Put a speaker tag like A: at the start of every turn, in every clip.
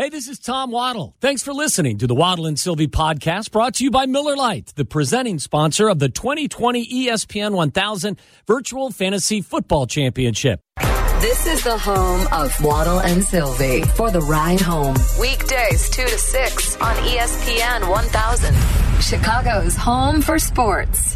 A: Hey, this is Tom Waddle. Thanks for listening to the Waddle and Sylvie podcast, brought to you by Miller Lite, the presenting sponsor of the 2020 ESPN 1000 Virtual Fantasy Football Championship.
B: This is the home of Waddle and Sylvie for the ride home. Weekdays 2 to 6 on ESPN 1000. Chicago's home for sports.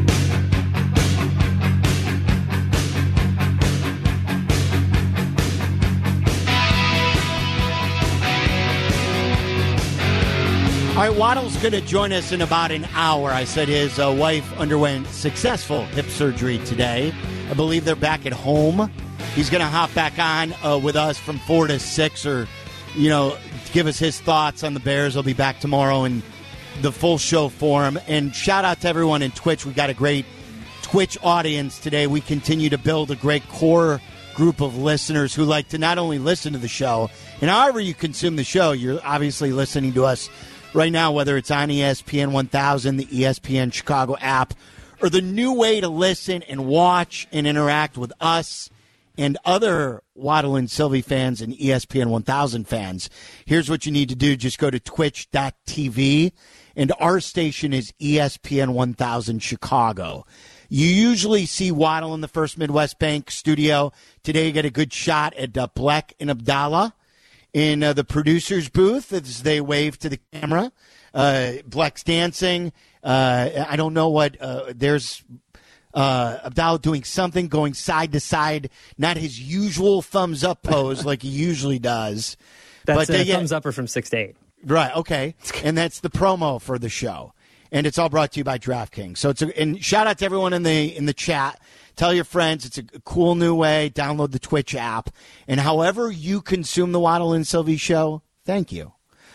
C: All right, Waddle's going to join us in about an hour. I said his wife underwent successful hip surgery today. I believe they're back at home. He's going to hop back on with us from 4 to 6 or, give us his thoughts on the Bears. He'll be back tomorrow in the full show for him. And shout out to everyone in Twitch. We got a great Twitch audience today. We continue to build a great core group of listeners who like to not only listen to the show, and however you consume the show, you're obviously listening to us right now, whether it's on ESPN 1000, the ESPN Chicago app, or the new way to listen and watch and interact with us and other Waddle and Sylvie fans and ESPN 1000 fans. Here's what you need to do. Just go to twitch.tv, and our station is ESPN 1000 Chicago. You usually see Waddle in the First Midwest Bank studio. Today you get a good shot at Bleck and Abdallah in the producer's booth as they wave to the camera. Bleck's dancing. I don't know what. There's Abdallah doing something, going side to side. Not his usual thumbs up pose like he usually does.
D: That's a thumbs upper from 6 to 8.
C: Right, okay. And that's the promo for the show. And it's all brought to you by DraftKings. So and shout out to everyone in the chat. Tell your friends it's a cool new way. Download the Twitch app. And however you consume the Waddle and Sylvie show, thank you.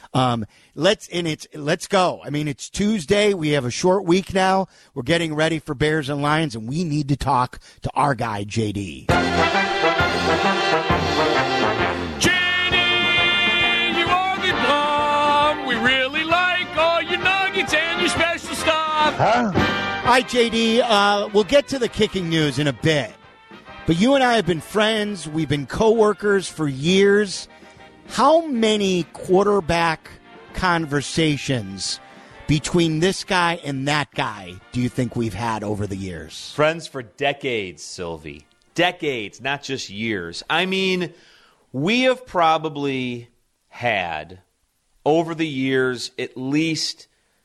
C: Let's go. I mean, it's Tuesday. We have a short week now. We're getting ready for Bears and Lions, and we need to talk to our guy, JD.
E: JD, you are the bomb. We really like all your nuggets and your special stuff.
C: Huh? All right, JD, we'll get to the kicking news in a bit. But you and I have been friends. We've been coworkers for years. How many quarterback conversations between this guy and that guy do you think we've had over the years?
F: Friends for decades, Sylvie. Decades, not just years. I mean, we have probably had, over the years, at least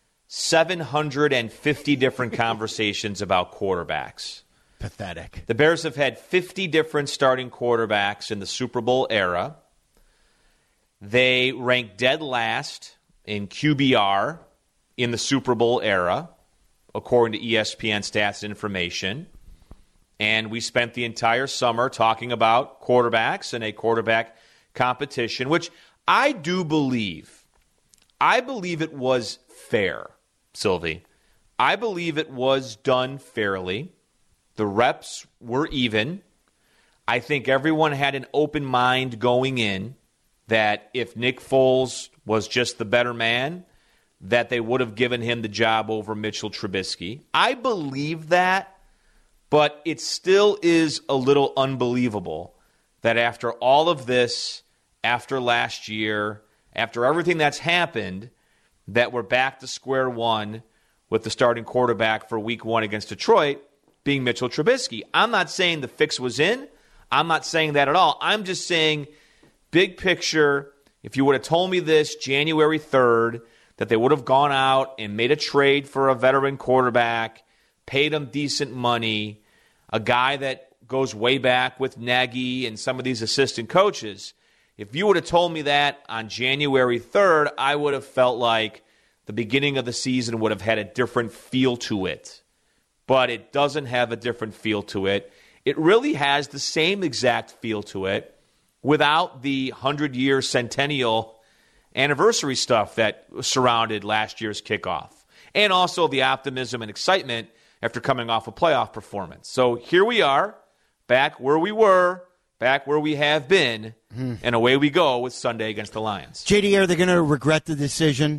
F: 750 different conversations about quarterbacks.
C: Pathetic.
F: The Bears have had 50 different starting quarterbacks in the Super Bowl era. They ranked dead last in QBR in the Super Bowl era, according to ESPN Stats and Information. And we spent the entire summer talking about quarterbacks and a quarterback competition, which I do believe. I believe it was fair, Sylvie. I believe it was done fairly. The reps were even. I think everyone had an open mind going in that if Nick Foles was just the better man, that they would have given him the job over Mitchell Trubisky. I believe that, but it still is a little unbelievable that after all of this, after last year, after everything that's happened, that we're back to square one with the starting quarterback for week 1 against Detroit being Mitchell Trubisky. I'm not saying the fix was in. I'm not saying that at all. I'm just saying, big picture, if you would have told me this January 3rd, that they would have gone out and made a trade for a veteran quarterback, paid him decent money, a guy that goes way back with Nagy and some of these assistant coaches, if you would have told me that on January 3rd, I would have felt like the beginning of the season would have had a different feel to it. But it doesn't have a different feel to it. It really has the same exact feel to it without the 100-year centennial anniversary stuff that surrounded last year's kickoff. And also the optimism and excitement after coming off a playoff performance. So here we are, back where we were, back where we have been, and away we go with Sunday against the Lions.
C: JD, are they going to regret the decision?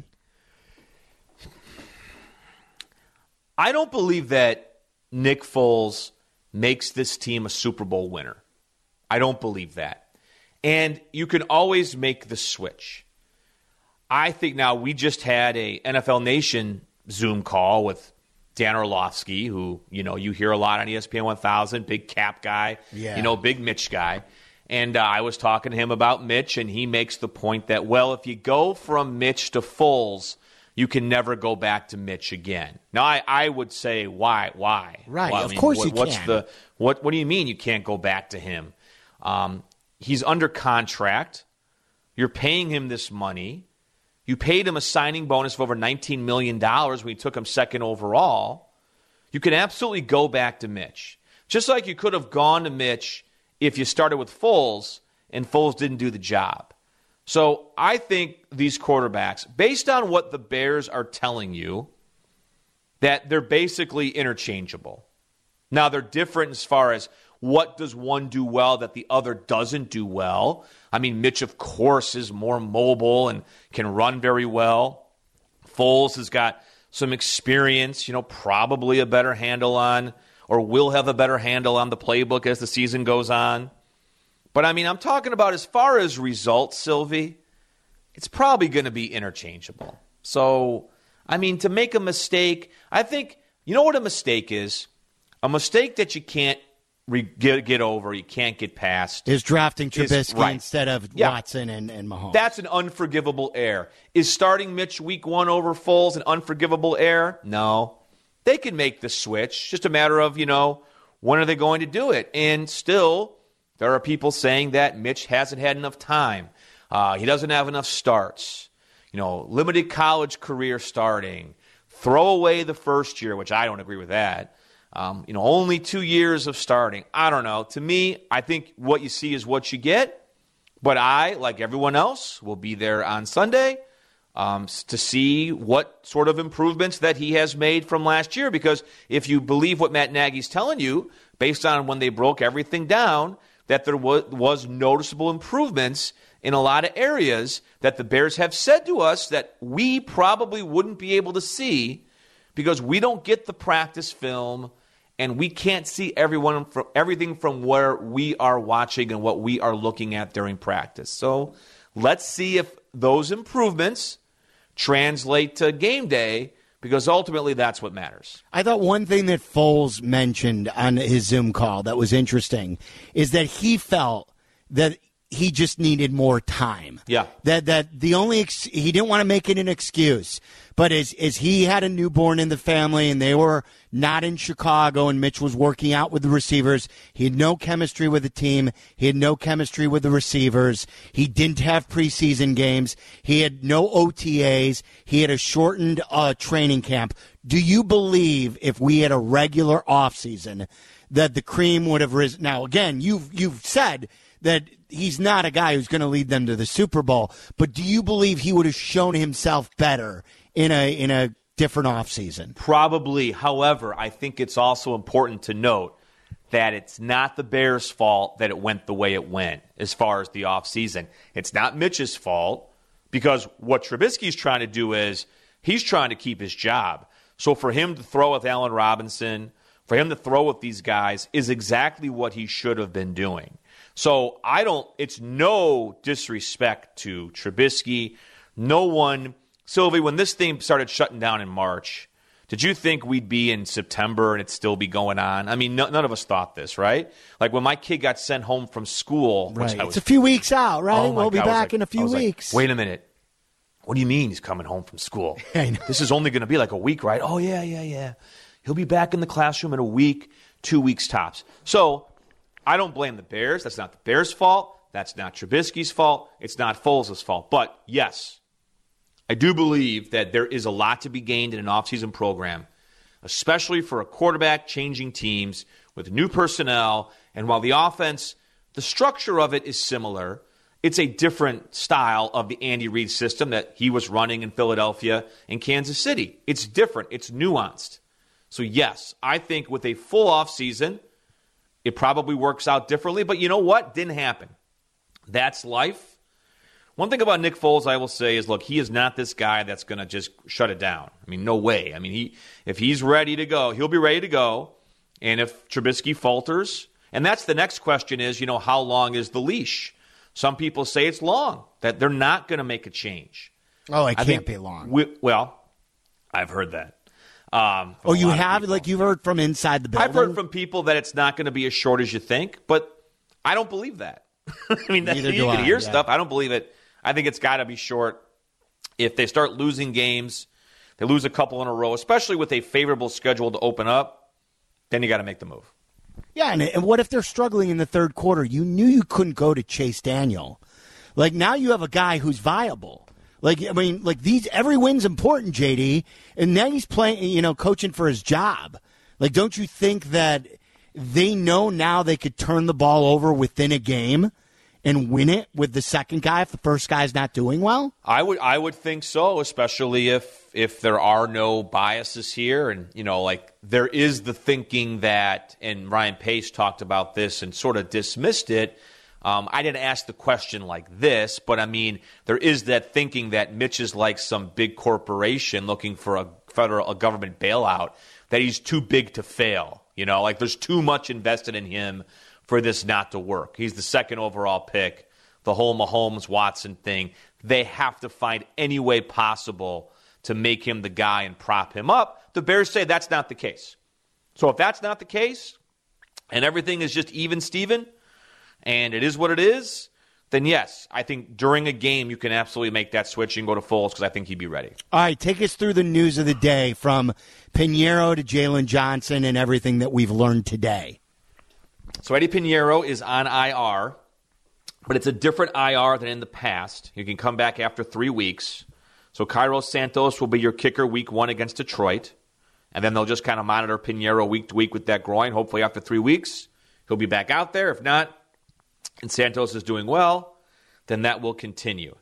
F: I don't believe that Nick Foles makes this team a Super Bowl winner. I don't believe that. And you can always make the switch. I think now we just had a NFL Nation Zoom call with Dan Orlovsky, who, you hear a lot on ESPN 1000, big cap guy, big Mitch guy. And I was talking to him about Mitch, and he makes the point that, well, if you go from Mitch to Foles, you can never go back to Mitch again. Now, I would say, why?
C: Right,
F: well,
C: of course you can.
F: What do you mean you can't go back to him? He's under contract. You're paying him this money. You paid him a signing bonus of over $19 million when you took him second overall. You can absolutely go back to Mitch. Just like you could have gone to Mitch if you started with Foles and Foles didn't do the job. So I think these quarterbacks, based on what the Bears are telling you, that they're basically interchangeable. Now, they're different as far as what does one do well that the other doesn't do well. I mean, Mitch, of course, is more mobile and can run very well. Foles has got some experience, probably a better handle on, or will have a better handle on the playbook as the season goes on. But, I mean, I'm talking about as far as results, Sylvie, it's probably going to be interchangeable. So, I mean, to make a mistake, I think, you know what a mistake is? A mistake that you can't get over, you can't get past.
C: Is drafting Trubisky instead of Watson and Mahomes.
F: That's an unforgivable error. Is starting Mitch week 1 over Foles an unforgivable error? No. They can make the switch. Just a matter of, when are they going to do it? And still, there are people saying that Mitch hasn't had enough time. He doesn't have enough starts. Limited college career starting. Throw away the first year, which I don't agree with that. Only 2 years of starting. I don't know. To me, I think what you see is what you get. But I, like everyone else, will be there on Sunday to see what sort of improvements that he has made from last year. Because if you believe what Matt Nagy's telling you, based on when they broke everything down, that there was noticeable improvements in a lot of areas that the Bears have said to us that we probably wouldn't be able to see because we don't get the practice film and we can't see everything from where we are watching and what we are looking at during practice. So let's see if those improvements translate to game day, because ultimately that's what matters.
C: I thought one thing that Foles mentioned on his Zoom call that was interesting is that he felt that he just needed more time.
F: Yeah.
C: That the only he didn't want to make it an excuse, but as he had a newborn in the family and they were not in Chicago and Mitch was working out with the receivers, he had no chemistry with the team. He had no chemistry with the receivers. He didn't have preseason games. He had no OTAs. He had a shortened training camp. Do you believe if we had a regular offseason that the cream would have risen? Now, again, you've said that he's not a guy who's going to lead them to the Super Bowl, but do you believe he would have shown himself better in a different offseason?
F: Probably. However, I think it's also important to note that it's not the Bears' fault that it went the way it went as far as the offseason. It's not Mitch's fault, because what Trubisky's trying to do is he's trying to keep his job. So for him to throw with Allen Robinson, for him to throw with these guys is exactly what he should have been doing. So it's no disrespect to Trubisky. No one, Sylvie, when this thing started shutting down in March, did you think we'd be in September and it'd still be going on? I mean, none of us thought this, right? Like when my kid got sent home from school.
C: Right. It's a few weeks out, right? We'll be back in a few weeks.
F: Wait a minute. What do you mean he's coming home from school? This is only going to be like a week, right? Oh, yeah. He'll be back in the classroom in a week, 2 weeks tops. So I don't blame the Bears. That's not the Bears' fault. That's not Trubisky's fault. It's not Foles' fault. But, yes, I do believe that there is a lot to be gained in an offseason program, especially for a quarterback changing teams with new personnel. And while the offense, the structure of it is similar, it's a different style of the Andy Reid system that he was running in Philadelphia and Kansas City. It's different. It's nuanced. So, yes, I think with a full offseason, it probably works out differently. But you know what? Didn't happen. That's life. One thing about Nick Foles I will say is, look, he is not this guy that's going to just shut it down. I mean, no way. I mean, if he's ready to go, he'll be ready to go. And if Trubisky falters, and that's the next question is, how long is the leash? Some people say it's long, that they're not going to make a change.
C: Oh, it can't be long.
F: Well, I've heard that.
C: You have? Like you've heard from inside the building?
F: I've heard from people that it's not going to be as short as you think, but I don't believe that. I mean, you can hear stuff. I don't believe it. I think it's got to be short. If they start losing games, they lose a couple in a row, especially with a favorable schedule to open up, then you got to make the move.
C: Yeah, and what if they're struggling in the third quarter? You knew you couldn't go to Chase Daniel. Like, now you have a guy who's viable. Like, I mean, like every win's important, JD, and then he's playing, coaching for his job. Like, don't you think that they know now they could turn the ball over within a game and win it with the second guy if the first guy's not doing well?
F: I would think so, especially if there are no biases here. And, there is the thinking that, and Ryan Pace talked about this and sort of dismissed it. I didn't ask the question like this, but, I mean, there is that thinking that Mitch is like some big corporation looking for a government bailout, that he's too big to fail. There's too much invested in him for this not to work. He's the second overall pick, the whole Mahomes-Watson thing. They have to find any way possible to make him the guy and prop him up. The Bears say that's not the case. So if that's not the case, and everything is just even Steven, and it is what it is, then yes, I think during a game you can absolutely make that switch and go to Foles because I think he'd be ready.
C: All right, take us through the news of the day from Piñeiro to Jalen Johnson and everything that we've learned today.
F: So Eddie Piñeiro is on IR, but it's a different IR than in the past. You can come back after 3 weeks. So Cairo Santos will be your kicker week 1 against Detroit, and then they'll just kind of monitor Piñeiro week to week with that groin. Hopefully after 3 weeks, he'll be back out there. If not, and Santos is doing well, then that will continue.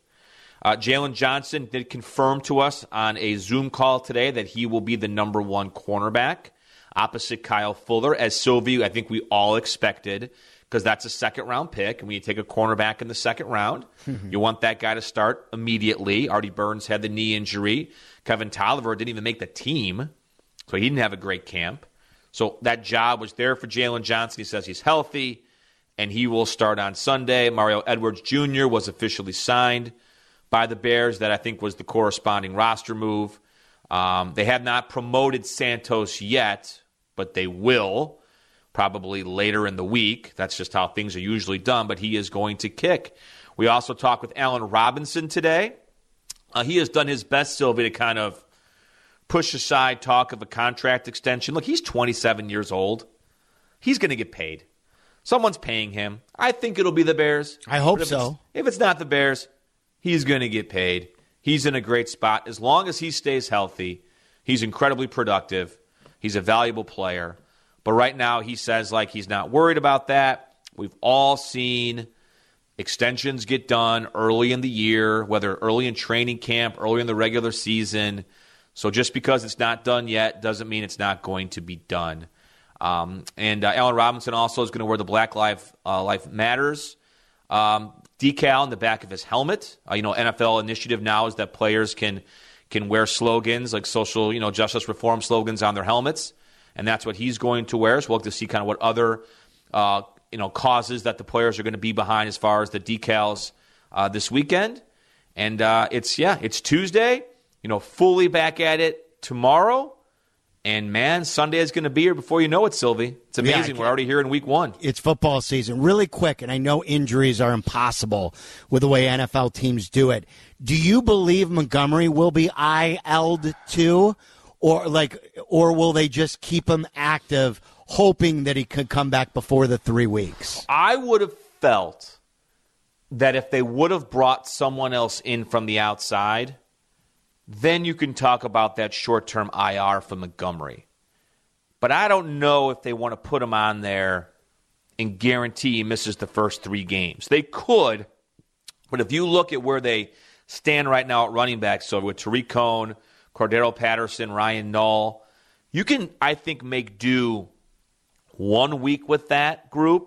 F: Jalen Johnson did confirm to us on a Zoom call today that he will be the number 1 cornerback opposite Kyle Fuller, as Sylvie, I think we all expected, because that's a second-round pick, and when you take a cornerback in the second round, you want that guy to start immediately. Artie Burns had the knee injury. Kevin Tolliver didn't even make the team, so he didn't have a great camp. So that job was there for Jalen Johnson. He says he's healthy, and he will start on Sunday. Mario Edwards Jr. was officially signed by the Bears. That, I think, was the corresponding roster move. They have not promoted Santos yet, but they will probably later in the week. That's just how things are usually done, but he is going to kick. We also talked with Allen Robinson today. He has done his best, Sylvie, to kind of push aside talk of a contract extension. Look, he's 27 years old. He's going to get paid. Someone's paying him. I think it'll be the Bears.
C: I hope so.
F: If it's not the Bears, he's going to get paid. He's in a great spot. As long as he stays healthy, he's incredibly productive. He's a valuable player. But right now, he says he's not worried about that. We've all seen extensions get done early in the year, whether early in training camp, early in the regular season. So just because it's not done yet doesn't mean it's not going to be done. And Allen Robinson also is going to wear the Black Life Matters decal in the back of his helmet. NFL initiative now is that players can wear slogans like social, justice reform slogans on their helmets. And that's what he's going to wear. So we'll have to see kind of what other, causes that the players are going to be behind as far as the decals this weekend. And it's Tuesday, fully back at it tomorrow. And, man, Sunday is going to be here before you know it, Sylvie. It's amazing. We're already here in week 1.
C: It's football season. Really quick, and I know injuries are impossible with the way NFL teams do it. Do you believe Montgomery will be IL'd too? Or will they just keep him active, hoping that he could come back before the 3 weeks?
F: I would have felt that if they would have brought someone else in from the outside, then you can talk about that short-term IR for Montgomery. But I don't know if they want to put him on there and guarantee he misses the first 3 games. They could, but if you look at where they stand right now at running back, so with Tariq Cohen, Cordero Patterson, Ryan Null, you can, I think, make do 1 week with that group,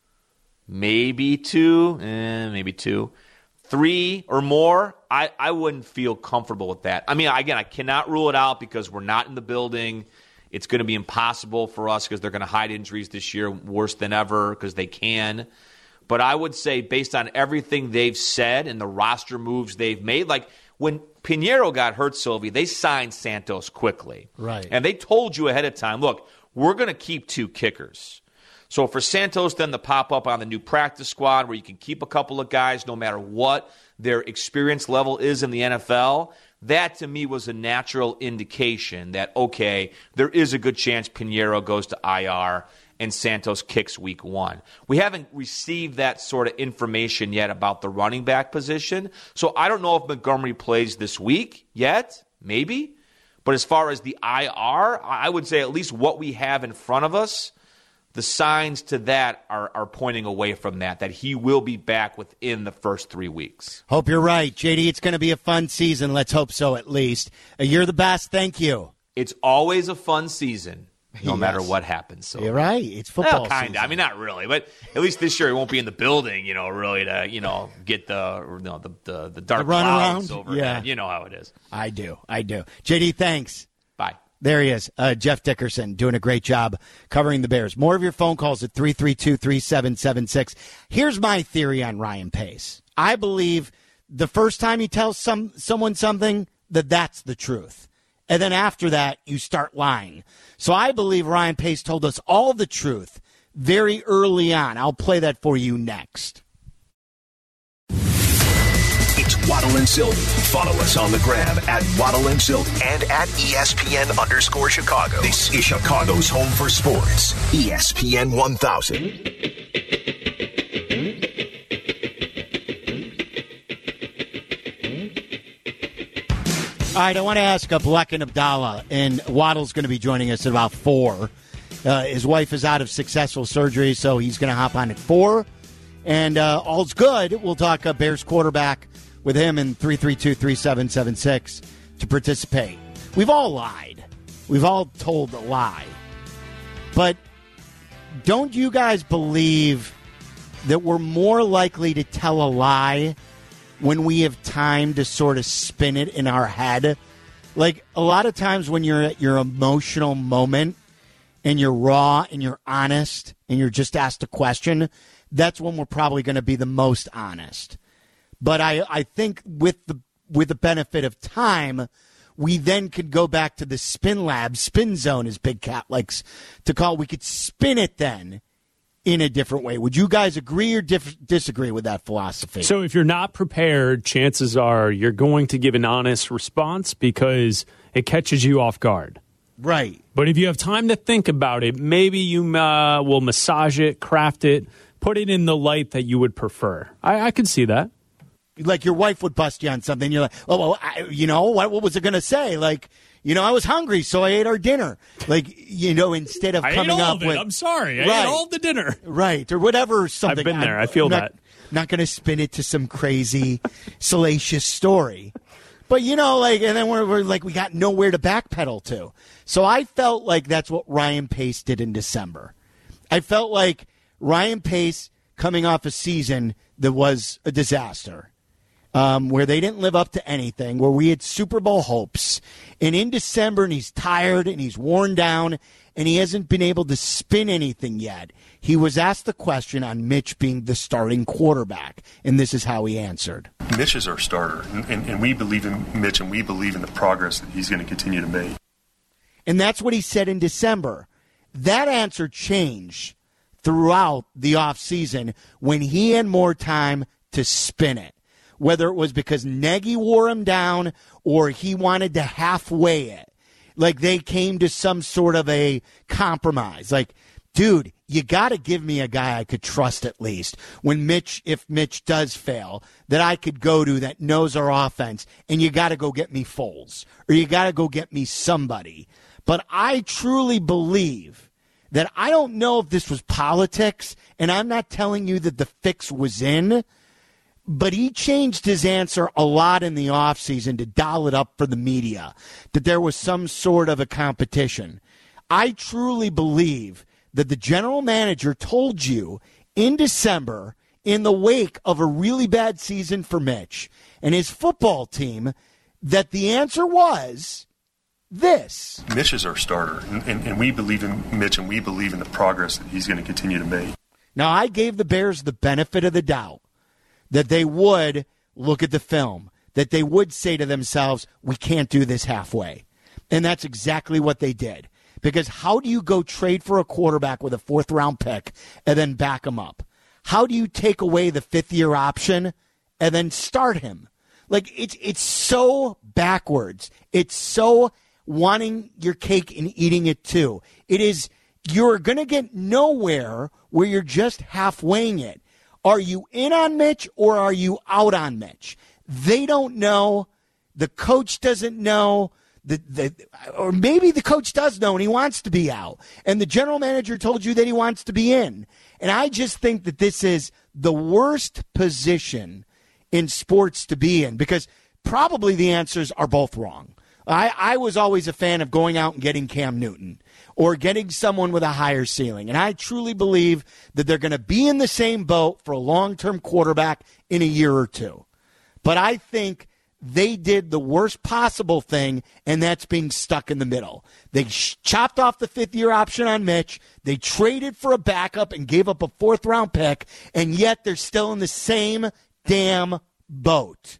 F: maybe 2, maybe 2. 3 or more, I wouldn't feel comfortable with that. I mean, again, I cannot rule it out because we're not in the building. It's going to be impossible for us because they're going to hide injuries this year worse than ever because they can. But I would say based on everything they've said and the roster moves they've made, like when Pinheiro got hurt, Sylvie, they signed Santos quickly.
C: Right.
F: And they told you ahead of time, look, we're going to keep 2 kickers. So for Santos then to pop up on the new practice squad where you can keep a couple of guys no matter what their experience level is in the NFL, that to me was a natural indication that, okay, there is a good chance Pinheiro goes to IR and Santos kicks week 1. We haven't received that sort of information yet about the running back position. So I don't know if Montgomery plays this week yet, maybe. But as far as the IR, I would say at least what we have in front of us, the signs to that are pointing away from that he will be back within the first 3 weeks.
C: Hope you're right, JD. It's going to be a fun season. Let's hope so, at least. You're the best. Thank you.
F: It's always a fun season, no matter what happens. So
C: you're right. It's football
F: kind
C: season.
F: of. I mean, not really, but at least this year he won't be in the building, really to, get the dark clouds over.
C: Yeah.
F: You know how it is.
C: I do. JD, thanks.
F: Bye.
C: There he is, Jeff Dickerson, doing a great job covering the Bears. More of your phone calls at 332-3776. Here's my theory on Ryan Pace. I believe the first time you tell someone something, that's the truth. And then after that, you start lying. So I believe Ryan Pace told us all the truth very early on. I'll play that for you next.
G: It's Waddle and Sylvie. Follow us on the gram at Waddle and Sylvie and at ESPN_Chicago. This is Chicago's home for sports. ESPN 1000.
C: All right, I want to ask Black and Abdallah, and Waddle's going to be joining us at about 4. His wife is out of successful surgery, so he's going to hop on at 4. And all's good. We'll talk Bears quarterback with him in 332-3776 to participate. We've all lied. We've all told a lie. But don't you guys believe that we're more likely to tell a lie when we have time to sort of spin it in our head? Like, a lot of times when you're at your emotional moment and you're raw and you're honest and you're just asked a question, that's when we're probably going to be the most honest. But I think with the benefit of time, we then could go back to the spin lab, spin zone, as Big Cat likes to call. We could spin it then in a different way. Would you guys agree or disagree with that philosophy?
H: So if you're not prepared, chances are you're going to give an honest response because it catches you off guard.
C: Right.
H: But if you have time to think about it, maybe you will massage it, craft it, put it in the light that you would prefer. I could see that.
C: Like your wife would bust you on something. You're like, oh, well, what was it going to say? Like, I was hungry, so I ate our dinner. Like, instead of coming up with,
H: I'm sorry, I ate all the dinner.
C: Right, or whatever. Something.
H: I've been there. I feel that.
C: Not going to spin it to some crazy, salacious story. But, and then we're like, we got nowhere to backpedal to. So I felt like that's what Ryan Pace did in December. I felt like Ryan Pace coming off a season that was a disaster. Where they didn't live up to anything, where we had Super Bowl hopes. And in December, and he's tired, and he's worn down, and he hasn't been able to spin anything yet. He was asked the question on Mitch being the starting quarterback, and this is how he answered.
I: Mitch is our starter, and we believe in Mitch, and we believe in the progress that he's going to continue to make.
C: And that's what he said in December. That answer changed throughout the offseason when he had more time to spin it. Whether it was because Nagy wore him down or he wanted to halfway it. Like they came to some sort of a compromise. Like, dude, you got to give me a guy I could trust at least. If Mitch does fail, that I could go to that knows our offense, and you got to go get me Foles, or you got to go get me somebody. But I truly believe that I don't know if this was politics, and I'm not telling you that the fix was in, but he changed his answer a lot in the offseason to dial it up for the media, that there was some sort of a competition. I truly believe that the general manager told you in December, in the wake of a really bad season for Mitch and his football team, that the answer was this.
I: Mitch is our starter, and we believe in Mitch, and we believe in the progress that he's going to continue to make.
C: Now, I gave the Bears the benefit of the doubt that they would look at the film, that they would say to themselves, we can't do this halfway. And that's exactly what they did. Because how do you go trade for a quarterback with a 4th-round pick and then back him up? How do you take away the 5th-year option and then start him? Like, it's so backwards. It's so wanting your cake and eating it too. It is, you're going to get nowhere where you're just halfwaying it. Are you in on Mitch or are you out on Mitch? They don't know. The coach doesn't know. Or maybe the coach does know and he wants to be out. And the general manager told you that he wants to be in. And I just think that this is the worst position in sports to be in, because probably the answers are both wrong. I was always a fan of going out and getting Cam Newton or getting someone with a higher ceiling. And I truly believe that they're going to be in the same boat for a long-term quarterback in a year or two. But I think they did the worst possible thing, and that's being stuck in the middle. They chopped off the 5th-year option on Mitch. They traded for a backup and gave up a 4th-round pick, and yet they're still in the same damn boat.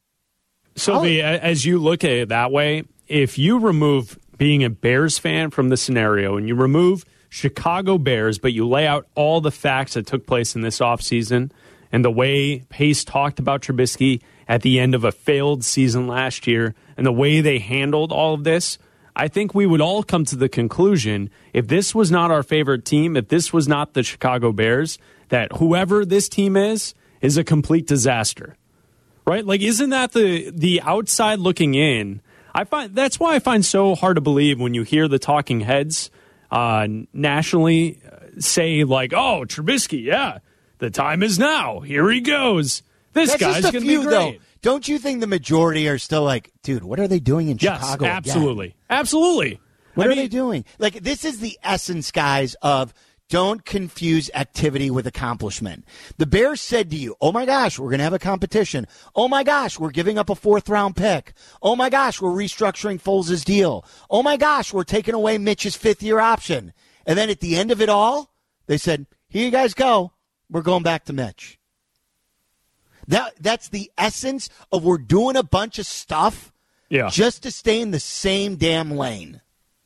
H: Sylvie, as you look at it that way, if you remove being a Bears fan from the scenario and you remove Chicago Bears, but you lay out all the facts that took place in this offseason and the way Pace talked about Trubisky at the end of a failed season last year and the way they handled all of this, I think we would all come to the conclusion, if this was not our favorite team, if this was not the Chicago Bears, that whoever this team is a complete disaster. Right? Like, isn't that the outside looking in? That's why I find so hard to believe when you hear the talking heads nationally say, like, oh, Trubisky, yeah, the time is now. Here he goes. This guy's going to be great. Though.
C: Don't you think the majority are still like, dude, what are they doing in Chicago?
H: Yes, absolutely.
C: Again?
H: Absolutely.
C: What are they doing? Like, this is the essence, guys, of don't confuse activity with accomplishment. The Bears said to you, oh, my gosh, we're going to have a competition. Oh, my gosh, we're giving up a 4th-round pick. Oh, my gosh, we're restructuring Foles' deal. Oh, my gosh, we're taking away Mitch's 5th-year option. And then at the end of it all, they said, here you guys go. We're going back to Mitch. That's the essence of we're doing a bunch of stuff just to stay in the same damn lane.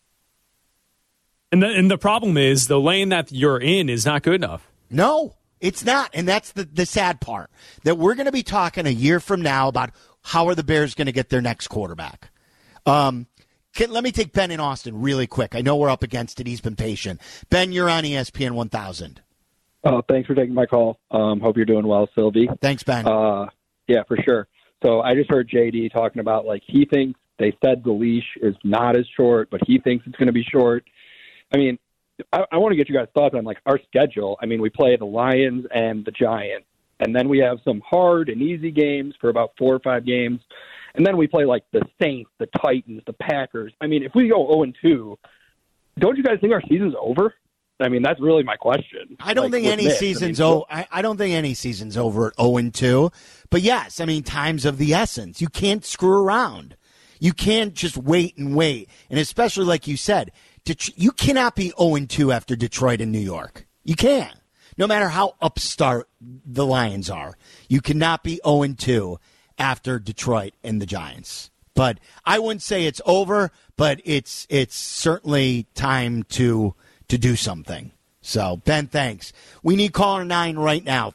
H: And the problem is the lane that you're in is not good enough.
C: No, it's not. And that's the sad part, that we're going to be talking a year from now about how are the Bears going to get their next quarterback. Let me take Ben in Austin really quick. I know we're up against it. He's been patient. Ben, you're on ESPN 1000.
J: Thanks for taking my call. Hope you're doing well, Sylvie.
C: Thanks, Ben.
J: Yeah, for sure. So I just heard JD talking about, like, he thinks they said the leash is not as short, but he thinks it's going to be short. I mean, I want to get you guys' thoughts on, like, our schedule. I mean, we play the Lions and the Giants, and then we have some hard and easy games for about 4 or 5 games, and then we play, like, the Saints, the Titans, the Packers. I mean, if we go 0-2, don't you guys think our season's over? I mean, that's really my question.
C: I don't think any season's over. I don't think any season's over at 0-2. But yes, I mean, time's of the essence. You can't screw around. You can't just wait and wait. And especially like you said, you cannot be 0-2 after Detroit and New York. You can't. No matter how upstart the Lions are, you cannot be 0-2 after Detroit and the Giants. But I wouldn't say it's over, but it's certainly time to do something. So, Ben, thanks. We need caller 9 right now,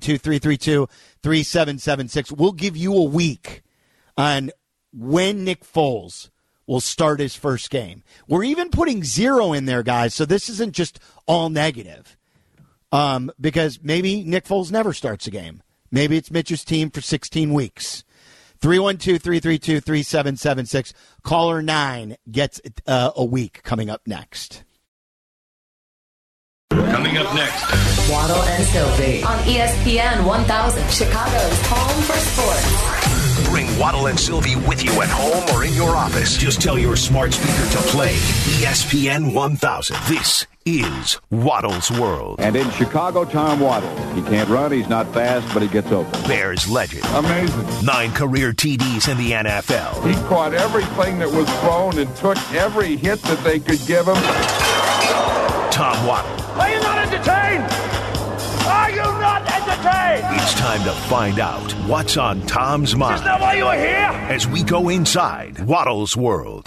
C: 312-332-3776. We'll give you a week on when Nick Foles will start his first game. We're even putting 0 in there, guys, so this isn't just all negative. Because maybe Nick Foles never starts a game. Maybe it's Mitch's team for 16 weeks. 312-332-3776. Caller 9 gets a week coming up next.
G: Coming up next,
B: Waddle and Sylvie on ESPN 1000, Chicago's home for sports.
G: Bring Waddle and Sylvie with you at home or in your office. Just tell your smart speaker to play ESPN 1000. This is Waddle's World.
K: And in Chicago, Tom Waddle. He can't run, he's not fast, but he gets open.
G: Bears legend.
K: Amazing.
G: 9 career TDs in the NFL.
K: He caught everything that was thrown and took every hit that they could give him.
G: Tom Waddle.
E: Are you not entertained? Are you not entertained?
G: It's time to find out what's on Tom's mind.
E: Is that why you were here?
G: As we go inside Waddle's World.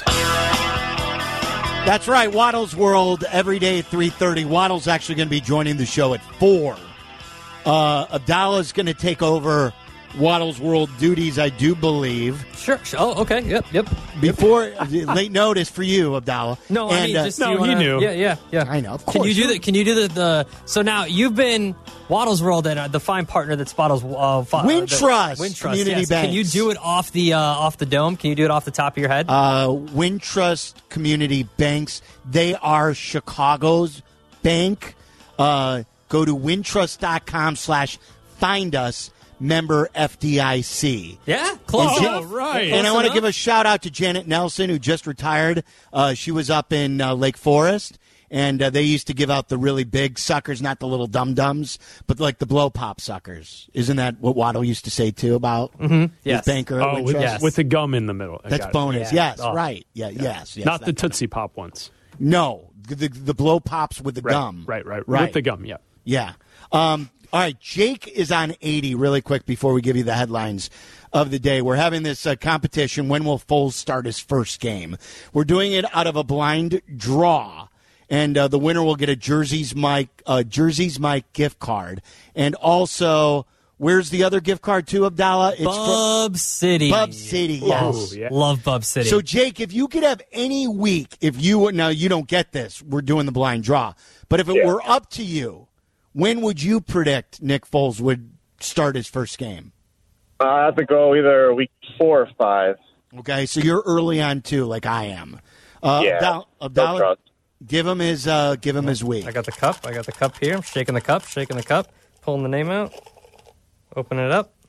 C: That's right, Waddle's World, every day at 3:30. Waddle's actually going to be joining the show at 4. Abdallah's going to take over Waddle's World duties, I do believe.
D: Sure. Oh, okay. Yep.
C: Before, late notice for you, Abdallah.
D: No, I mean, just
H: he knew.
D: Yeah.
C: I know, of course.
D: Can you do the so now you've been Waddle's World and the fine partner that Waddle's
C: Wintrust Community
D: yes.
C: Bank.
D: Can you do it off the dome? Can you do it off the top of your head?
C: Wintrust Community Banks. They are Chicago's bank. Go to wintrust.com/find us. Member FDIC.
D: Yeah, close.
H: Right.
C: And I want to give a shout out to Janet Nelson, who just retired. She was up in Lake Forest, and they used to give out the really big suckers, not the little dum-dums, but like the blow pop suckers. Isn't that what Waddle used to say, too, about his banker at Wintrust?
H: With the gum in the middle.
C: That's bonus. Yeah. Yes, right. Yeah. Yes.
H: Not the Tootsie Pop ones.
C: No, the blow pops with the gum.
H: Right. With the gum, yeah.
C: Yeah. All right, Jake is on 80 really quick before we give you the headlines of the day. We're having this competition. When will Foles start his first game? We're doing it out of a blind draw, and the winner will get a Jersey's Mike gift card. And also, where's the other gift card too, Abdallah? It's
D: Bub City.
C: Bub City, yes.
D: Yeah. Love Bub City.
C: So, Jake, if you could have any week, now you don't get this, we're doing the blind draw, but if it were up to you, when would you predict Nick Foles would start his first game?
L: I have to go either week 4 or 5.
C: Okay, so you're early on too, like I am.
L: Abdallah,
C: give him his week.
D: I got the cup here. I'm shaking the cup, pulling the name out, open it up.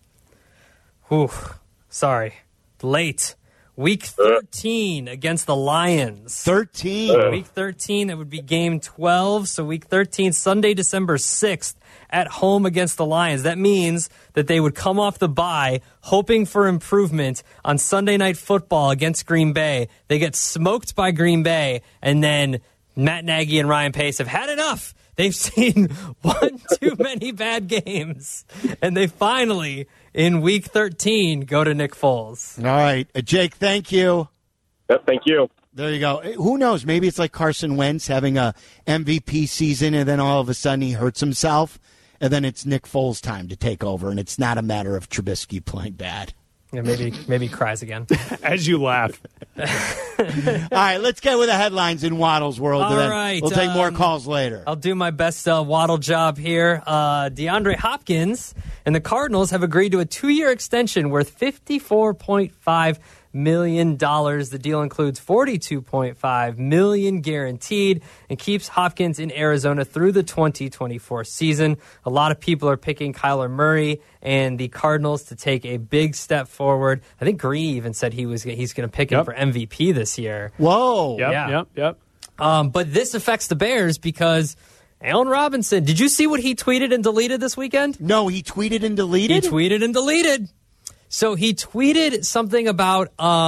D: Whew, sorry, late. Week 13 against the Lions.
C: 13.
D: Week 13, that would be game 12. So week 13, Sunday, December 6th, at home against the Lions. That means that they would come off the bye, hoping for improvement on Sunday Night Football against Green Bay. They get smoked by Green Bay, and then Matt Nagy and Ryan Pace have had enough. They've seen one too many bad games, and they finally, in Week 13, go to Nick Foles.
C: All right. Jake, thank you.
L: Yep, thank you.
C: There you go. Who knows? Maybe it's like Carson Wentz having a MVP season, and then all of a sudden he hurts himself, and then it's Nick Foles' time to take over, and it's not a matter of Trubisky playing bad.
D: Yeah, maybe he cries again.
H: As you laugh.
C: All right, let's get with the headlines in Waddle's World.
D: All right.
C: We'll take more calls later.
D: I'll do my best Waddle job here. DeAndre Hopkins and the Cardinals have agreed to a 2-year extension worth $54.5 million. The deal includes $42.5 million guaranteed and keeps Hopkins in Arizona through the 2024 season. A lot of people are picking Kyler Murray and the Cardinals to take a big step forward. I think Greeny even said he's going to pick him for MVP this year.
C: Whoa.
H: Yep.
D: But this affects the Bears because Allen Robinson, did you see what he tweeted and deleted this weekend?
C: No, he tweeted and deleted?
D: He tweeted and deleted. So he tweeted something about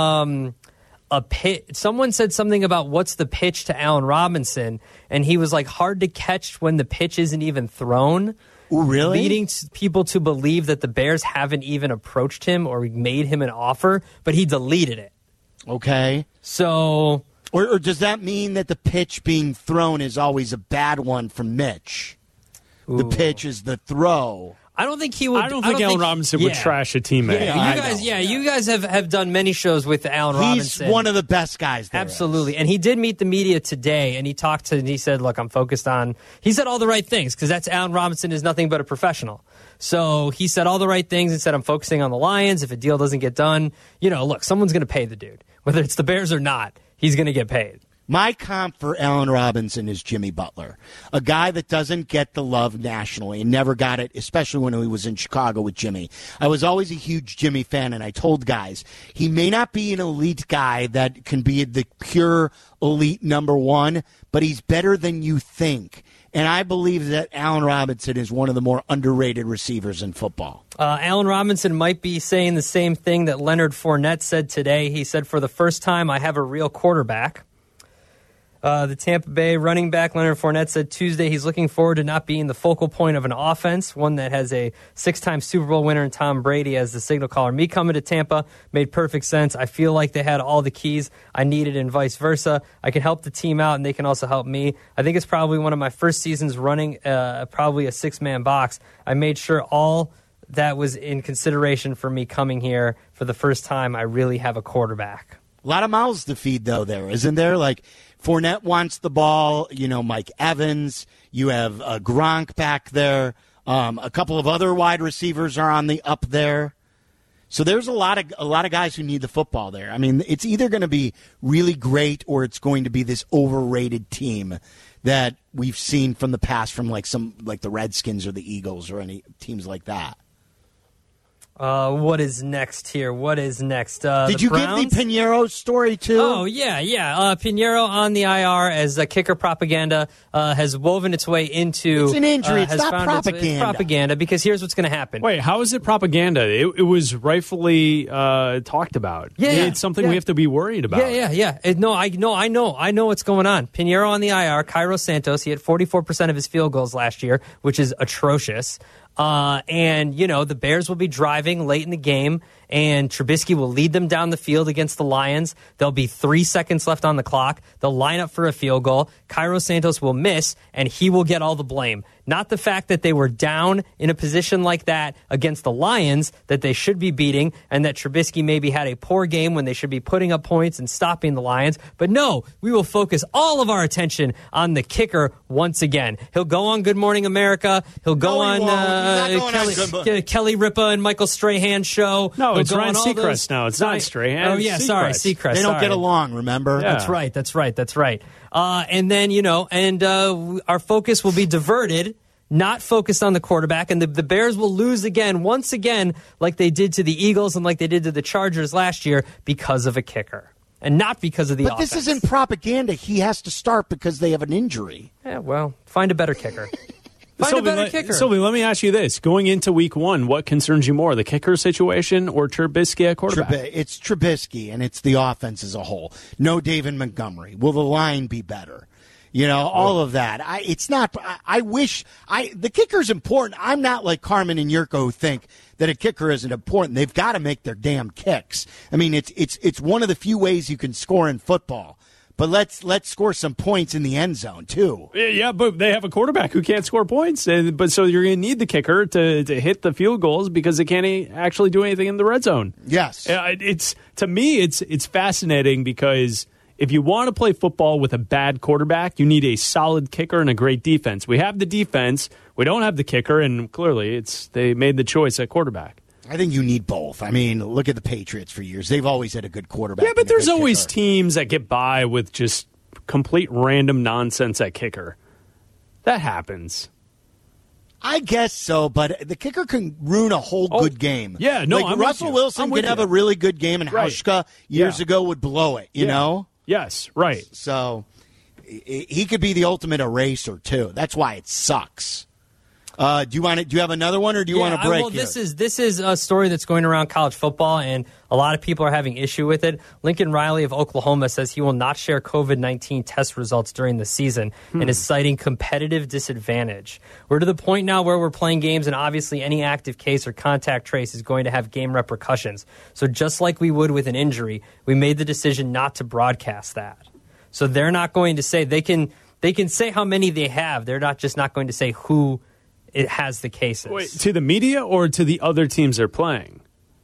D: a pitch. Someone said something about what's the pitch to Allen Robinson, and he was like hard to catch when the pitch isn't even thrown.
C: Ooh, really?
D: Leading people to believe that the Bears haven't even approached him or made him an offer, but he deleted it.
C: Okay.
D: So...
C: Or does that mean that the pitch being thrown is always a bad one from Mitch? Ooh. The pitch is the throw.
D: I don't think he would.
H: I don't think Allen Robinson would trash a teammate.
D: You guys have done many shows with Allen Robinson.
C: He's one of the best guys there.
D: Absolutely. And he did meet the media today, and he said, look, I'm focused on, he said all the right things, because that's Allen Robinson is nothing but a professional. So he said all the right things and said, I'm focusing on the Lions. If a deal doesn't get done, look, someone's going to pay the dude. Whether it's the Bears or not, he's going to get paid.
C: My comp for Allen Robinson is Jimmy Butler, a guy that doesn't get the love nationally and never got it, especially when he was in Chicago with Jimmy. I was always a huge Jimmy fan, and I told guys, he may not be an elite guy that can be the pure elite number one, but he's better than you think. And I believe that Allen Robinson is one of the more underrated receivers in football.
D: Allen Robinson might be saying the same thing that Leonard Fournette said today. He said, for the first time, I have a real quarterback. The Tampa Bay running back Leonard Fournette said Tuesday he's looking forward to not being the focal point of an offense, one that has a 6-time Super Bowl winner and Tom Brady as the signal caller. Me coming to Tampa made perfect sense. I feel like they had all the keys I needed and vice versa. I can help the team out, and they can also help me. I think it's probably one of my first seasons running probably a 6-man box. I made sure all that was in consideration for me coming here for the first time. I really have a quarterback.
C: A lot of mouths to feed, though, there, isn't there? Like, Fournette wants the ball. Mike Evans. You have Gronk back there. A couple of other wide receivers are on the up there. So there's a lot of guys who need the football there. I mean, it's either going to be really great or it's going to be this overrated team that we've seen from the past from like the Redskins or the Eagles or any teams like that.
D: What is next here? What is next?
C: Did you
D: Browns?
C: give the Pinheiro story, too?
D: Oh, yeah. Pinheiro on the IR as kicker propaganda has woven its way into...
C: It's an injury. It's not propaganda.
D: It's propaganda because here's what's going to happen.
H: Wait, how is it propaganda? It was rightfully talked about.
D: Yeah,
H: it's something we have to be worried about.
D: Yeah. I know what's going on. Pinheiro on the IR, Cairo Santos, he had 44% of his field goals last year, which is atrocious. And the Bears will be driving late in the game, and Trubisky will lead them down the field against the Lions. There'll be 3 seconds left on the clock. They'll line up for a field goal. Cairo Santos will miss, and he will get all the blame. Not the fact that they were down in a position like that against the Lions that they should be beating, and that Trubisky maybe had a poor game when they should be putting up points and stopping the Lions. But no, we will focus all of our attention on the kicker once again. He'll go on Good Morning America. He'll go on Kelly Ripa and Michael Strahan's show.
H: No, it's Ryan Seacrest now. It's not Strahan.
D: Oh, yeah, sorry, Seacrest.
C: They don't get along, remember?
D: Yeah. That's right. And then, our focus will be diverted, not focused on the quarterback, and the Bears will lose once again, like they did to the Eagles and like they did to the Chargers last year because of a kicker. And not because of the offense.
C: But this isn't propaganda. He has to start because they have an injury.
D: Yeah, well, find a better kicker. Find a better kicker.
H: Sylvie, let me ask you this. Going into week one, what concerns you more, the kicker situation or Trubisky at quarterback?
C: It's Trubisky, and it's the offense as a whole. No David Montgomery. Will the line be better? All of that. The kicker's important. I'm not like Carmen and Yurko who think that a kicker isn't important. They've got to make their damn kicks. I mean, it's one of the few ways you can score in football. But let's score some points in the end zone, too.
H: Yeah, but they have a quarterback who can't score points. But so you're going to need the kicker to hit the field goals because they can't actually do anything in the red zone.
C: Yes.
H: To me, it's fascinating because if you want to play football with a bad quarterback, you need a solid kicker and a great defense. We have the defense. We don't have the kicker, and clearly they made the choice at quarterback.
C: I think you need both. I mean, look at the Patriots for years. They've always had a good quarterback.
H: Yeah, but there's always teams that get by with just complete random nonsense at kicker. That happens.
C: I guess so, but the kicker can ruin a whole good game.
H: Yeah, no,
C: like Russell Wilson could have a really good game, and Hauschka years ago would blow it, you know?
H: Yes, right.
C: So he could be the ultimate eraser, too. That's why it sucks. Do you have another one, or do you want to break?
D: Well, this is a story that's going around college football, and a lot of people are having issue with it. Lincoln Riley of Oklahoma says he will not share COVID-19 test results during the season and is citing competitive disadvantage. We're to the point now where we're playing games, and obviously any active case or contact trace is going to have game repercussions. So just like we would with an injury, we made the decision not to broadcast that. So they're not going to say they can say how many they have. They're not going to say who it has the cases.
H: Wait, to the media or to the other teams they're playing?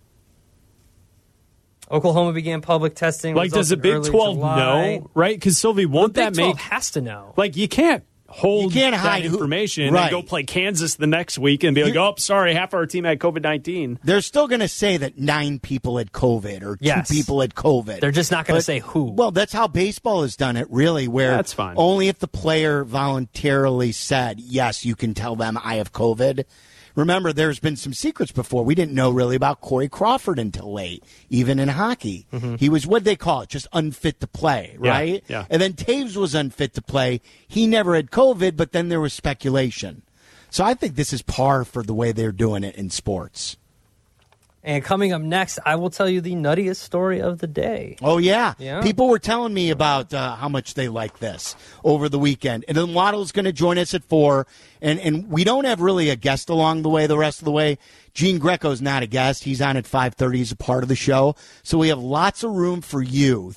D: Oklahoma began public testing.
H: Like, does the Big 12 know? Right? Because Sylvie, won't that make...
D: Big 12 has to know.
H: Like, you can't hide that information and go play Kansas the next week and be like, oh, sorry, half our team had COVID-19.
C: They're still going to say that 9 people had COVID or 2 people had COVID.
D: They're just not going to say who.
C: Well, that's how baseball has done it, really, where
H: that's fine.
C: Only if the player voluntarily said, yes, you can tell them I have COVID. Remember, there's been some secrets before. We didn't know really about Corey Crawford until late, even in hockey. Mm-hmm. He was, what'd they call it, just unfit to play, right?
H: Yeah.
C: And then Taves was unfit to play. He never had COVID, but then there was speculation. So I think this is par for the way they're doing it in sports.
D: And coming up next, I will tell you the nuttiest story of the day.
C: Oh, yeah.
D: Yeah.
C: People were telling me about how much they like this over the weekend. And then Waddle's going to join us at 4. And we don't have really a guest along the way the rest of the way. Gene Greco's not a guest. He's on at 5:30. He's a part of the show. So we have lots of room for you.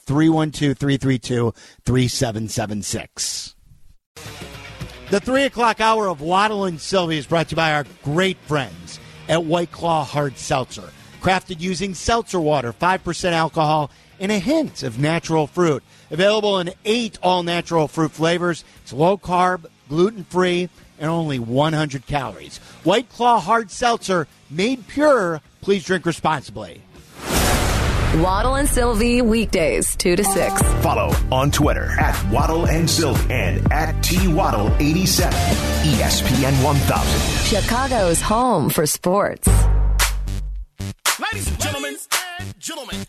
C: 312-332-3776. The 3 o'clock hour of Waddle and Sylvie is brought to you by our great friends at White Claw Hard Seltzer. Crafted using seltzer water, 5% alcohol, and a hint of natural fruit. Available in 8 all-natural fruit flavors. It's low-carb, gluten-free, and only 100 calories. White Claw Hard Seltzer, made pure. Please drink responsibly.
B: Waddle and Sylvie, weekdays, 2 to 6.
G: Follow on Twitter at Waddle and Sylvie and at TWaddle87. ESPN 1000.
B: Chicago's home for sports.
M: Ladies and gentlemen.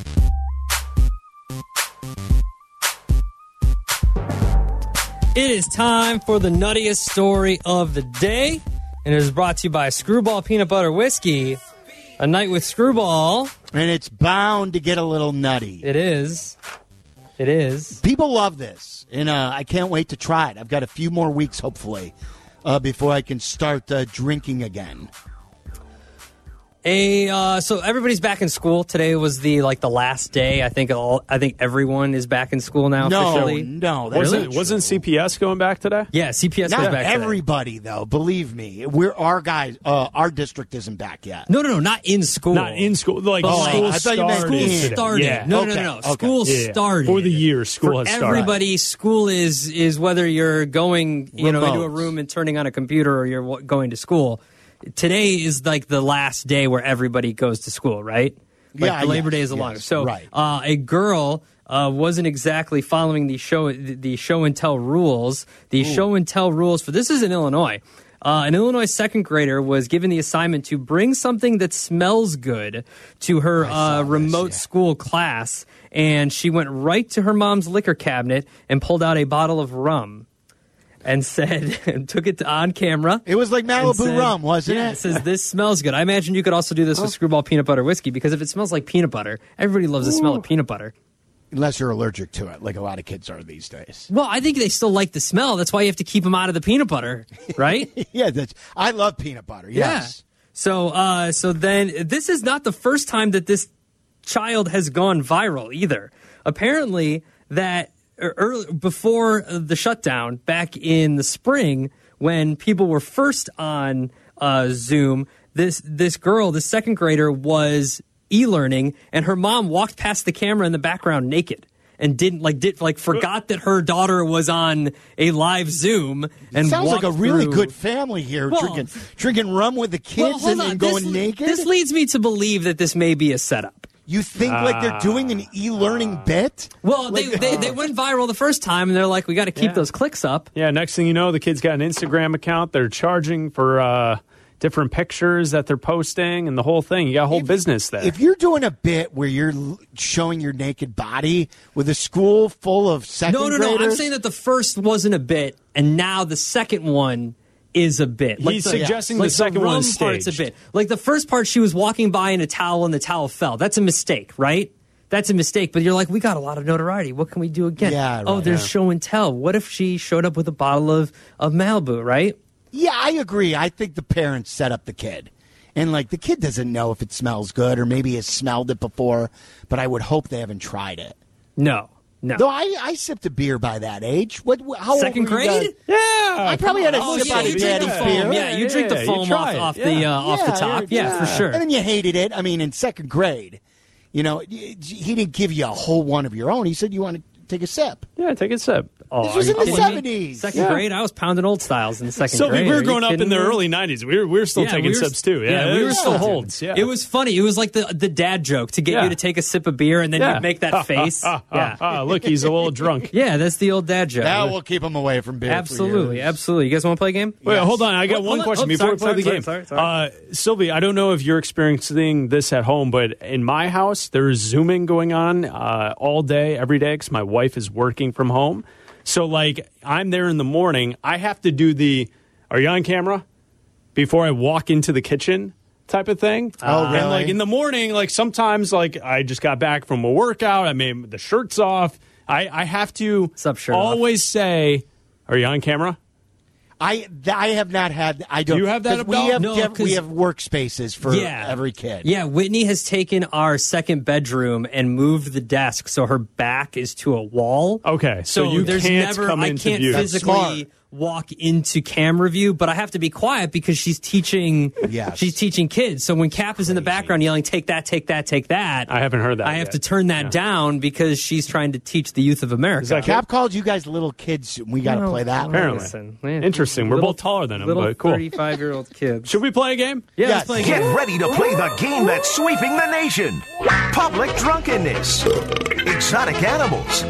D: It is time for the nuttiest story of the day, and it is brought to you by Screwball Peanut Butter Whiskey. A night with Screwball.
C: And it's bound to get a little nutty.
D: It is. It is.
C: People love this, and I can't wait to try it. I've got a few more weeks, hopefully, before I can start drinking again.
D: So everybody's back in school. Today was the last day. I think everyone is back in school now. Officially.
C: No,
H: wasn't CPS going back today?
D: Yeah, CPS goes back.
C: Everybody
D: today.
C: Though, believe me, our guys. Our district isn't back yet.
D: No, not in school.
H: Not in school. School
C: I thought you meant
H: started.
D: Started.
H: Yeah.
D: No.
C: Okay.
D: School started
H: For the year. School has started.
D: Everybody, school is whether you're going, into a room and turning on a computer or you're going to school. Today is the last day where everybody goes to school, right? Labor Day is the longest. So
C: right.
D: A girl wasn't exactly following the show and tell rules. The show and tell rules for this is in Illinois. An Illinois second grader was given the assignment to bring something that smells good to her remote school class, and she went right to her mom's liquor cabinet and pulled out a bottle of rum. And said, and took it on camera.
C: It was like Malibu rum, wasn't it?
D: It says, this smells good. I imagine you could also do this with Screwball Peanut Butter Whiskey, because if it smells like peanut butter, everybody loves the smell of peanut butter.
C: Unless you're allergic to it, like a lot of kids are these days.
D: Well, I think they still like the smell. That's why you have to keep them out of the peanut butter, right?
C: Yeah, I love peanut butter, yes.
D: Yeah. So then, this is not the first time that this child has gone viral either. Apparently, before the shutdown back in the spring, when people were first on Zoom, this girl, this second grader, was e-learning, and her mom walked past the camera in the background naked and forgot that her daughter was on a live Zoom. And
C: sounds like a really good family here, drinking rum with the kids and going naked.
D: This leads me to believe that this may be a setup.
C: You think they're doing an e-learning bit?
D: Well, they went viral the first time, and they're like, we got to keep those clicks up.
H: Yeah, next thing you know, the kid's got an Instagram account. They're charging for different pictures that they're posting and the whole thing. You got a whole business there.
C: If you're doing a bit where you're showing your naked body with a school full of second graders...
D: No, I'm saying that the first wasn't a bit, and now the second one is a bit.
H: He's suggesting the second one's staged.
D: Part's a bit. Like the first part, she was walking by in a towel and the towel fell. That's a mistake, right? That's a mistake. But you're like, we got a lot of notoriety. What can we do again?
C: Yeah, right,
D: there's show and tell. What if she showed up with a bottle of Malibu, right?
C: Yeah, I agree. I think the parents set up the kid. And, the kid doesn't know if it smells good or maybe has smelled it before, but I would hope they haven't tried it.
D: No.
C: Though I sipped a beer by that age. How
D: second
C: old were you
D: grade?
C: guys?
H: Yeah.
C: I probably had a sip out of Daddy's beer.
D: Yeah, you drink the foam off the top. Yeah, for sure.
C: And then you hated it. I mean, in second grade, he didn't give you a whole one of your own. He said you want to take a sip.
H: Yeah, take a sip.
C: Oh, this was in the 70s.
D: Second grade, I was pounding old styles in the second grade.
H: We were growing up in the early 90s. We were still taking sips, too.
D: Yeah, we were still
H: holds. Yeah.
D: It was funny. It was like the dad joke to get you to take a sip of beer and then you'd make that face.
H: Look, he's a little drunk.
D: Yeah, that's the old dad joke.
C: That will keep him away from beer.
D: Absolutely. You guys want to play a game?
H: Wait, hold on. I got one question before we play the game.
D: Sorry.
H: Sylvie, I don't know if you're experiencing this at home, but in my house, there's Zooming going on all day, every day, because my wife is working from home. So, I'm there in the morning. I have to do are you on camera? Before I walk into the kitchen type of thing.
C: Oh, really?
H: And like in the morning, like sometimes like I just got back from a workout. I made the shirt's off. I have to always say, are you on camera?
C: I have not had. I don't.
H: Do you have that?
C: We have workspaces for every kid.
D: Yeah, Whitney has taken our second bedroom and moved the desk so her back is to a wall.
H: Okay, so you
D: there's
H: can't
D: never.
H: come
D: I
H: into
D: can't
H: view.
D: physically walk into camera view, but I have to be quiet because she's teaching.
C: Yes.
D: She's teaching kids. So when Cap is in the background yelling, "Take that! Take that! Take that!"
H: I haven't heard that.
D: I have to turn that down because she's trying to teach the youth of America.
C: Cap called you guys little kids. We got to play that.
H: Apparently, interesting. We're both taller than him,
D: little
H: but cool.
D: 35-year-old kids.
H: Should we play a game?
D: Yeah, let's play a game.
G: Get ready to play the game that's sweeping the nation. Public drunkenness. Exotic animals.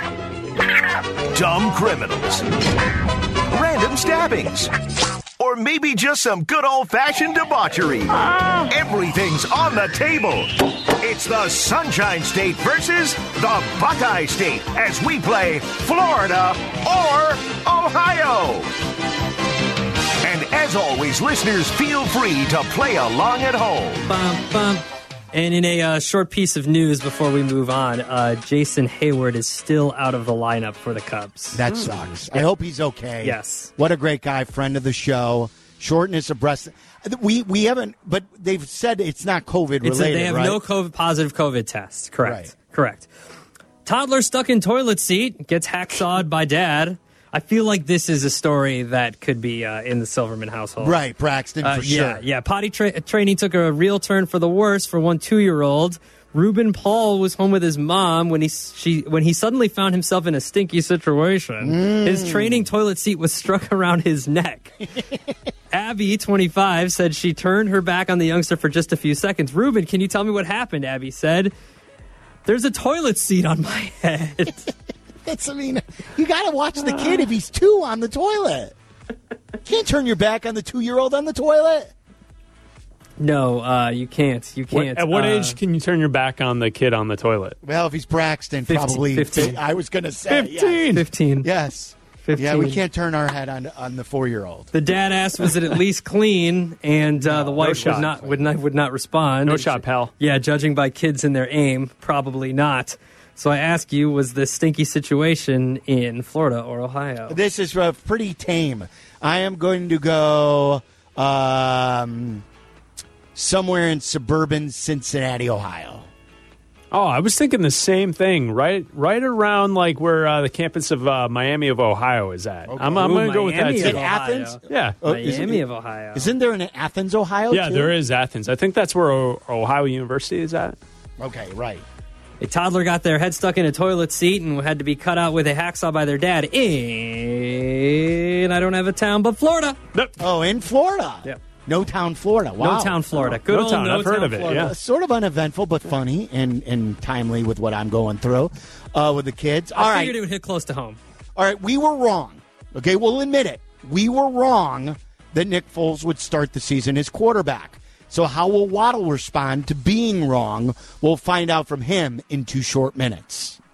G: Dumb criminals. Random stabbings. Or maybe just some good old-fashioned debauchery. Everything's on the table. It's the Sunshine State versus the Buckeye State as we play Florida or Ohio. And as always, listeners, feel free to play along at home.
D: Bum, bum. And in a short piece of news before we move on, Jason Hayward is still out of the lineup for the Cubs.
C: That sucks. I hope he's okay.
D: Yes.
C: What a great guy, friend of the show. Shortness of breath. We haven't, but they've said it's not COVID related.
D: They have
C: right?
D: no positive COVID tests. Correct. Right. Correct. Toddler stuck in toilet seat gets hacksawed by dad. I feel like this is a story that could be in the Silverman household.
C: Right, Braxton, for sure.
D: Yeah, potty training took a real turn for the worse for one 2-year-old. Ruben Paul was home with his mom when he suddenly found himself in a stinky situation. His training toilet seat was struck around his neck. Abby, 25, said she turned her back on the youngster for just a few seconds. Ruben, can you tell me what happened? Abby said, "There's a toilet seat on my head."
C: You got to watch the kid if he's 2 on the toilet. You can't turn your back on the 2-year-old on the toilet.
D: No, you can't. You can't.
H: At what age can you turn your back on the kid on the toilet?
C: Well, if he's Braxton,
D: 15,
C: probably
D: 15.
C: I was going to say
H: 15.
D: 15.
C: Yes.
D: 15.
C: Yeah, we can't turn our head on the 4-year-old.
D: The dad asked, "Was it at least clean?" And the wife would not respond.
H: No shot, pal.
D: Yeah, judging by kids and their aim, probably not. So I ask you, was this stinky situation in Florida or Ohio?
C: This is pretty tame. I am going to go somewhere in suburban Cincinnati, Ohio.
H: Oh, I was thinking the same thing. Right around like where the campus of Miami of Ohio is at.
C: Okay.
H: I'm going to go with that.
C: Is
H: Too.
C: it Athens?
H: Yeah,
D: Miami of Ohio.
C: Isn't there an Athens, Ohio?
H: Yeah,
C: too?
H: there is Athens. I think that's where Ohio University is at.
C: Okay, right.
D: A toddler got their head stuck in a toilet seat and had to be cut out with a hacksaw by their dad in, I don't have a town, but Florida.
H: Nope.
C: Oh, in Florida?
D: Yeah.
C: No Town, Florida. Wow.
D: No Town, Florida. Good old
H: Town.
D: No
H: I've heard
D: Town,
H: of it,
D: Florida.
H: yeah.
C: Sort of uneventful, but funny and timely with what I'm going through with the kids.
D: I figured it would hit close to home.
C: All right, we were wrong. Okay, we'll admit it. We were wrong that Nick Foles would start the season as quarterback. So how will Waddle respond to being wrong? We'll find out from him in 2 short minutes.